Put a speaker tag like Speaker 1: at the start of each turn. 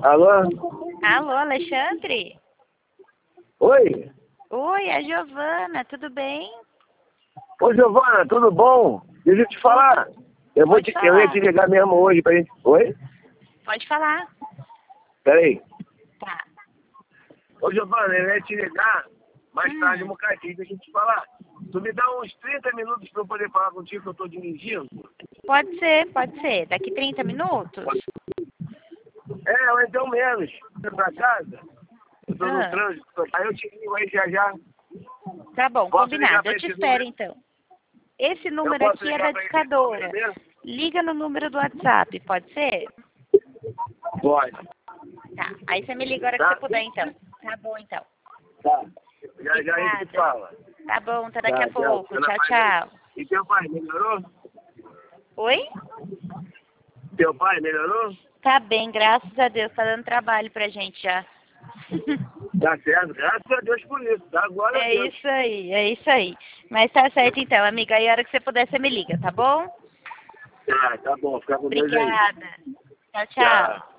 Speaker 1: Alô?
Speaker 2: Alô, Alexandre?
Speaker 1: Oi?
Speaker 2: Oi, é a Giovana, tudo bem?
Speaker 1: Ô, Giovana, tudo bom? Deixa eu te falar. Eu
Speaker 2: Pode
Speaker 1: ia te
Speaker 2: falar.
Speaker 1: ligar mesmo hoje pra gente... Oi?
Speaker 2: Pode falar.
Speaker 1: Peraí.
Speaker 2: Tá.
Speaker 1: Ô, Giovana, eu ia te ligar mais tarde um bocadinho, deixa eu te falar. Tu me dá uns 30 minutos pra eu poder falar contigo que eu tô dirigindo?
Speaker 2: Pode ser, pode ser. Daqui 30 minutos?
Speaker 1: Ou então menos. Pra casa? Eu tô no
Speaker 2: Ah,
Speaker 1: trânsito. Aí eu te ligo aí já.
Speaker 2: tá bom,
Speaker 1: Posso ligar
Speaker 2: combinado.
Speaker 1: pra
Speaker 2: Eu te
Speaker 1: esse
Speaker 2: espero
Speaker 1: número?
Speaker 2: então. Esse
Speaker 1: Eu
Speaker 2: número
Speaker 1: posso
Speaker 2: aqui é da
Speaker 1: ligar pra esse número
Speaker 2: discadora.
Speaker 1: mesmo?
Speaker 2: Liga no número do WhatsApp, pode ser?
Speaker 1: Pode.
Speaker 2: Tá. Aí você me liga a hora que
Speaker 1: Tá?
Speaker 2: você puder então. Tá bom então.
Speaker 1: Tá. Já a gente
Speaker 2: Obrigada.
Speaker 1: fala.
Speaker 2: Tá bom, tá daqui
Speaker 1: Tá,
Speaker 2: a pouco.
Speaker 1: Ana
Speaker 2: Tchau,
Speaker 1: Maria.
Speaker 2: tchau.
Speaker 1: E teu pai, melhorou?
Speaker 2: Oi?
Speaker 1: Teu pai melhorou?
Speaker 2: Tá bem, graças a Deus. Tá dando trabalho pra gente já.
Speaker 1: Tá certo, graças a Deus por isso, tá? Glória a
Speaker 2: É
Speaker 1: Deus.
Speaker 2: isso aí, é isso aí. Mas tá certo então, amiga. Aí a hora que você puder, você me liga, tá bom?
Speaker 1: Tá bom, fica com Deus aí.
Speaker 2: Obrigada. Tchau, tchau.
Speaker 1: Tchau.